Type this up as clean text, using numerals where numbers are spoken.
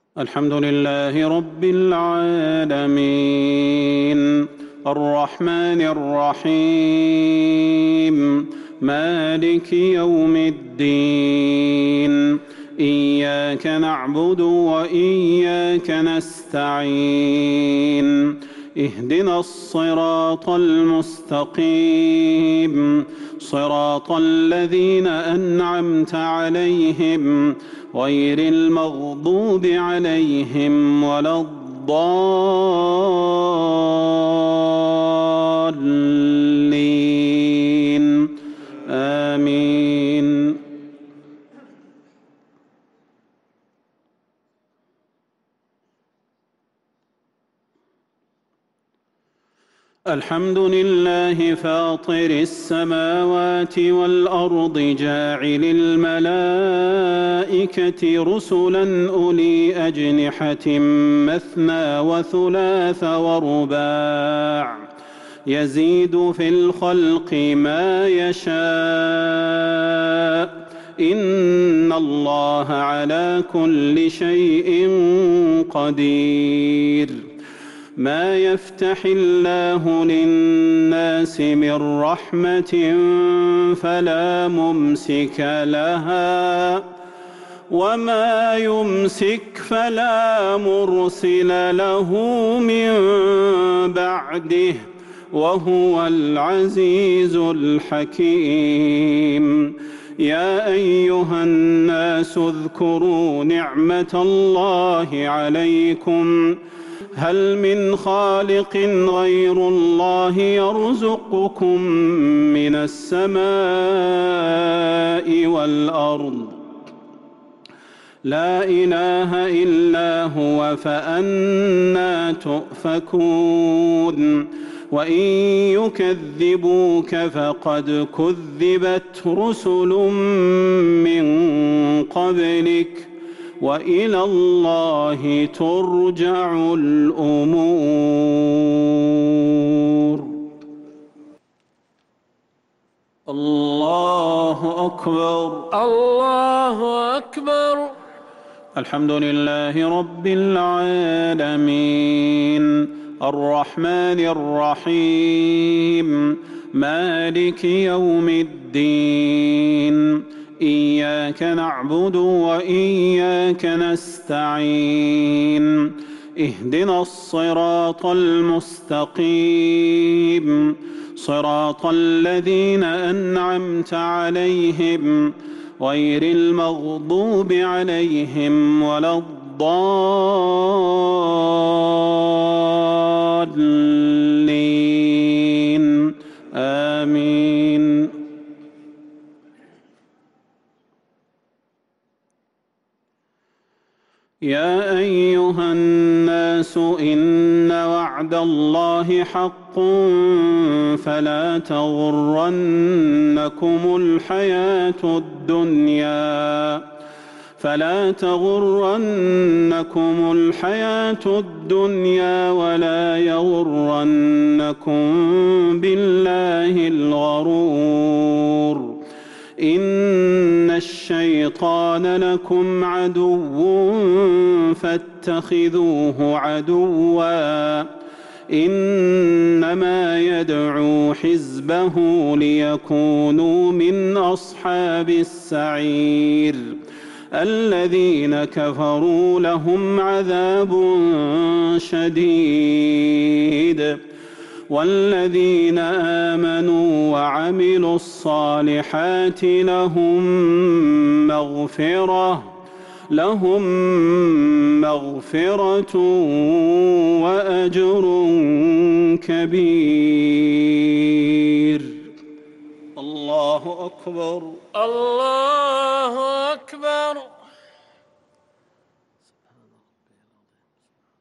الحمد لله رب العالمين الرحمن الرحيم مالك يوم الدين إياك نعبد وإياك نستعين اهدنا الصراط المستقيم صراط الذين أنعمت عليهم غير المغضوب عليهم ولا الضالين آمين. الحمد لله فاطر السماوات والأرض جاعل الملائكة رسلا أولي أجنحة مثنى وثلاث ورباع يزيد في الخلق ما يشاء إن الله على كل شيء قدير. ما يفتح الله للناس من رحمة فلا ممسك لها وما يمسك فلا مرسل له من بعده وهو العزيز الحكيم. يا أيها الناس اذكروا نعمة الله عليكم هل من خالق غير الله يرزقكم من السماء والأرض لا إله إلا هو فأنى تؤفكون. وإن يكذبوك فقد كذبت رسل من قبلك وإلى الله ترجع الأمور. الله أكبر الله أكبر. الحمد لله رب العالمين الرحمن الرحيم مالك يوم الدين إياك نعبد وإياك نستعين اهدنا الصراط المستقيم صراط الذين أنعمت عليهم غير المغضوب عليهم ولا الضالين آمين. يا أيها الناس إن وعد الله حق فلا تغرنكم الحياة الدنيا ولا يغرنكم بالله الغرور. إن الشيطان لكم عدو فاتخذوه عدوا إنما يدعو حزبه ليكونوا من أصحاب السعير. الذين كفروا لهم عذاب شديد والذين آمنوا وعملوا الصالحات لهم مغفرة وأجر كبير. الله أكبر الله أكبر.